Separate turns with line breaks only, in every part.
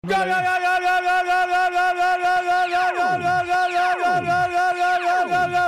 Gol, gol, gol, gol, gol, gol, gol, gol, gol, gol, gol,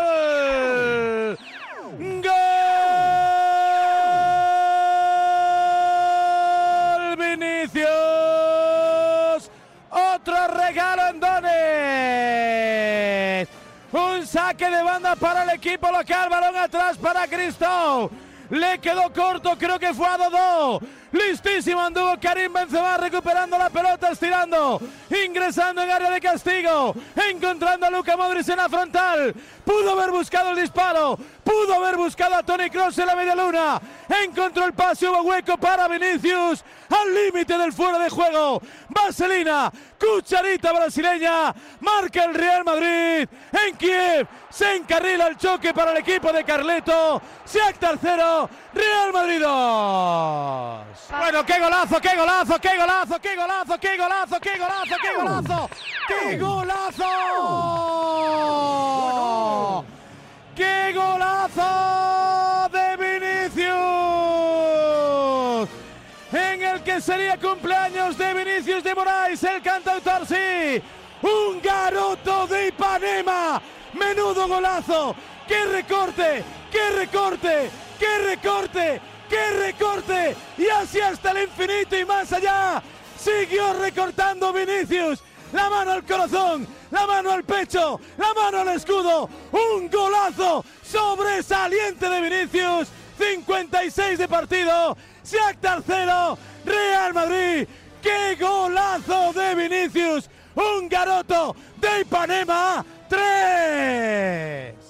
gol, Vinicius, otro regalo en Donetsk, un saque de banda para el equipo local, balón atrás para Cristo, le quedó corto, creo que fue a Dodó. Listísimo anduvo Karim Benzema recuperando la pelota, estirando, ingresando en área de castigo, encontrando a Luka Modric en la frontal. Pudo haber buscado el disparo, pudo haber buscado a Toni Kroos en la media luna. Encontró el pase, hubo hueco para Vinicius, al límite del fuera de juego. Vaselina, cucharita brasileña, marca el Real Madrid en Kiev. Se encarrila el choque para el equipo de Carleto. Shakhtar 0, Real Madrid 2. Bueno, qué golazo, qué golazo, qué golazo, qué golazo, qué golazo, qué golazo, qué golazo, qué golazo. ¡Qué golazo de Vinicius! En el que sería cumpleaños de Vinicius de Moraes, el cantautor, sí. Un garoto de Ipanema. Menudo golazo. ¡Qué recorte! ¡Qué recorte! ¡Qué recorte! ¡Qué recorte! Y así hasta el infinito y más allá. Siguió recortando Vinicius. La mano al corazón, la mano al pecho, la mano al escudo. Un golazo sobresaliente de Vinicius. 56 de partido. Shakhtar 0, Real Madrid. ¡Qué golazo de Vinicius! Un garoto de Ipanema 3.